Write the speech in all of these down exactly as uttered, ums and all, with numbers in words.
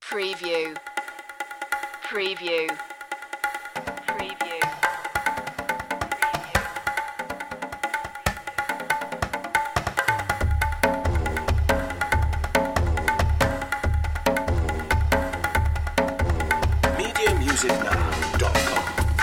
Preview. Preview. Preview. media music now dot com.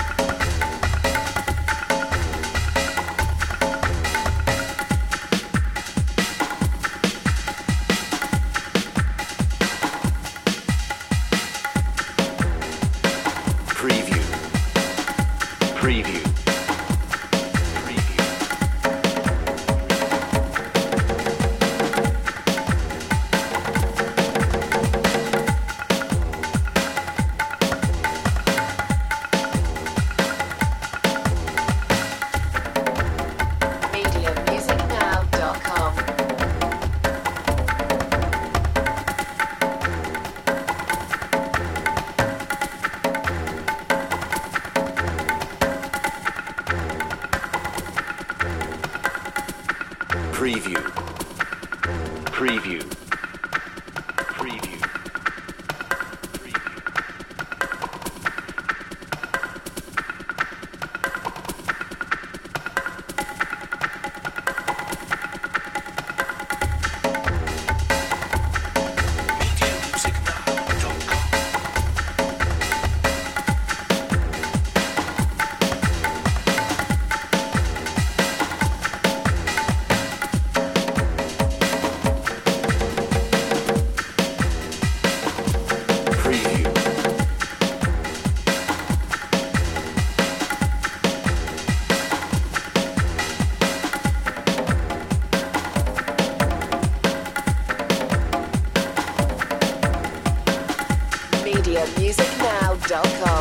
Preview. Preview. Preview. media music now dot com. Preview. Preview. Preview. media music now dot com. Preview. media music now dot com.